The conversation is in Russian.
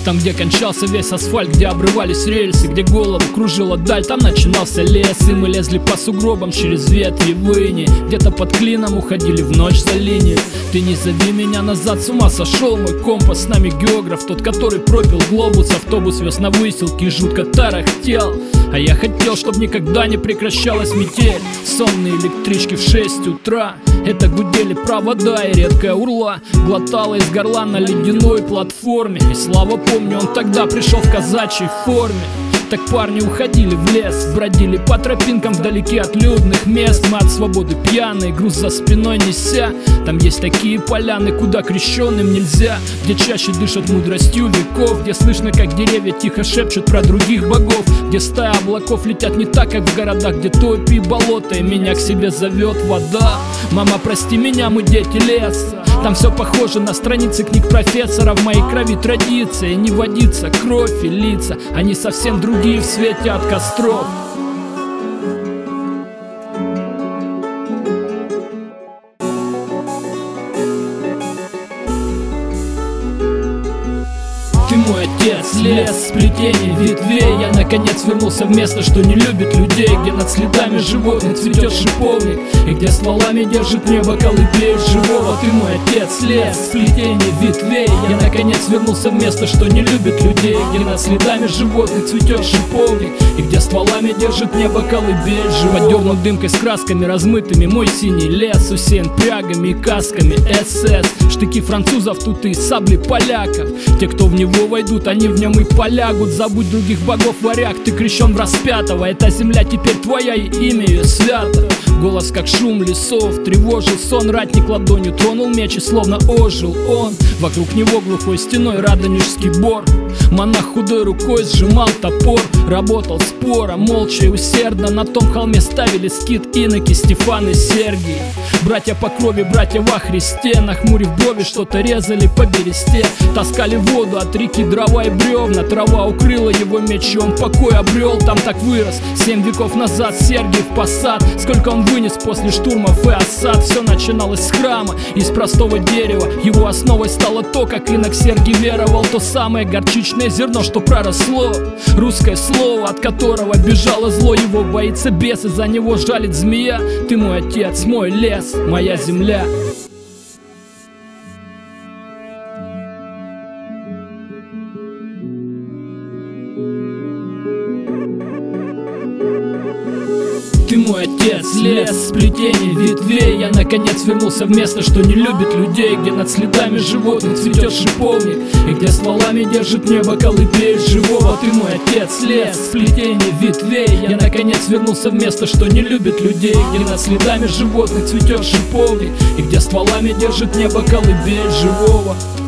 Там, где кончался весь асфальт, где обрывались рельсы, где голову кружила даль, там начинался лес. И мы лезли по сугробам через ветви выни, где-то под клином уходили в ночь за линию. Ты не зови меня назад, с ума сошел мой компас. С нами географ, тот, который пропил глобус. Автобус вез на выселки и жутко тарахтел. А я хотел, чтоб никогда не прекращалась метель. Сонные электрички в 6 утра, это гудели провода и редкая урла глотала из горла на ледяной платформе. И слава помню, он тогда пришел в казачьей форме. Так парни уходили в лес, бродили по тропинкам вдалеке от людных мест. Мы от свободы пьяные, груз за спиной неся. Там есть такие поляны, куда крещеным нельзя, где чаще дышат мудростью веков, где слышно, как деревья тихо шепчут про других богов, где стая облаков летят не так, как в городах, где топи и болота, и меня к себе зовет вода. Мама, прости меня, мы дети леса. Там все похоже на страницы книг профессора. В моей крови традиция, не водится кровь и лица, они совсем другие в свете от костров. Ты мой отец, лес, сплетение ветвей. Я наконец вернулся в место, что не любит людей, где над следами животных цветет шиповник, и где стволами держит небо колыбель живого. Ты мой отец, лес, сплетение ветвей. Я наконец вернулся в место, что не любит людей, где над следами животных цветет шиповник, и где стволами держит небо колыбель живого. Подернут дымкой с красками размытыми мой синий лес, усеян прягами и касками СС. Штыки французов тут и сабли поляков. Те, кто в него войдут, они в нем и полягут. Забудь других богов, варяг, ты крещен в распятого. Эта земля теперь твоя, и имя ее свято. Голос, как шум лесов, тревожил сон. Ратник ладонью тронул меч, и словно ожил он. Вокруг него глухой стеной радонежский бор. Монах худой рукой сжимал топор, работал споро, молча и усердно. На том холме ставили скит иноки Стефан и Сергий. Братья по крови, братья во Христе. Нахмурив брови, что-то резали по бересте. Таскали воду от реки, дрова и бревна. Трава укрыла его меч, и он покой обрел. Там так вырос 7 веков назад Сергиев посад. Сколько он вынес после штурмов и осад. Все начиналось с храма, из простого дерева. Его основой стало то, как инок Сергий веровал. То самое горчичное зерно, что проросло. Русское слово, от которого бежало зло. Его боится бес, и за него жалит змея. Ты мой отец, мой лес, моя земля. Ты мой отец, лес, сплетение ветвей. Я наконец вернулся в место, что не любит людей, где над следами животных цветет шиповник, и где стволами держит небо колыбель живого. Ты мой отец, лес, сплетение ветвей. Я наконец вернулся в место, что не любит людей, где над следами животных цветет шиповник, и где стволами держит небо колыбель живого.